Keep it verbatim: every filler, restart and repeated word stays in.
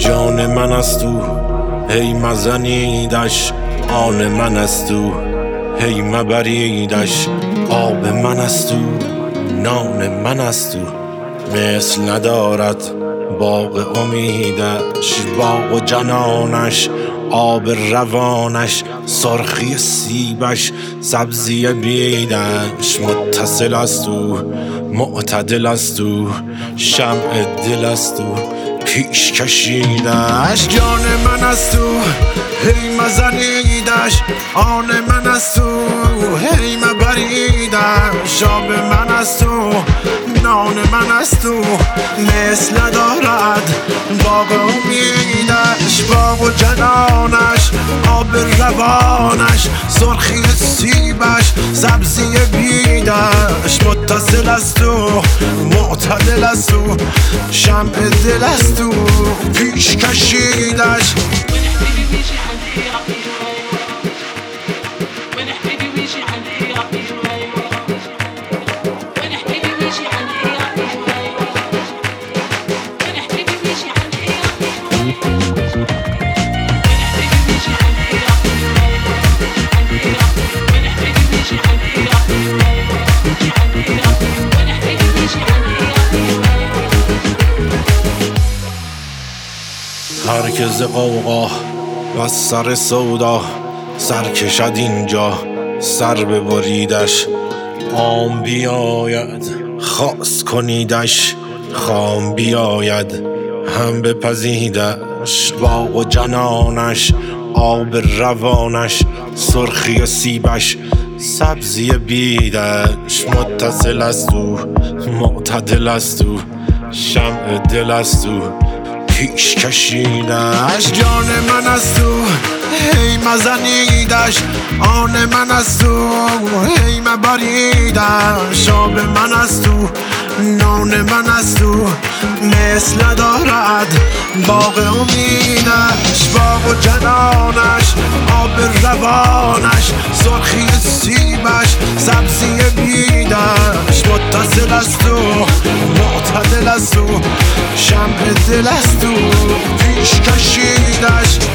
جان من است او هی مزنیدش، آن من است او هی مبریدش. آب من است او نان من است او، مثل ندارد باغ امیدش. باغ و جنانش آب روانش، سرخی سیبش سبزی بیدش. متصل است او معتدل است او، شمع دل است او پیش کشیدش. جان من است او هی مزنیدش، آن من است او هی مبریدش. آب من است او نان من است او، مثل ندارد باغ امیدش. باغ و جنانش آب روانش، سرخی سیبش سبزی بیدش. متصل است او معتدل است او، شمع دل است او پیش کشیدش. هر که ز غوغا و سر سودا سر کشد اینجا سر ببریدش. عام بیاید خاص کنیدش، خام بیاید هم بپزیدش. باغ و جنانش آب روانش، سرخی سیبش سبزی بیدش. متصل است او معتدل است او، شمع دل است او پیش کشیدش. جان من است او هی مزنیدش، آن من است او هی مبریدش. آب من است او نان من است او، مثل ندارد باغ امیدش. باغ و جنانش آب روانش، سرخی سیبش سبزی بیدش. متصل است او معتدل است او، شمع دل است او پیش کشیدش.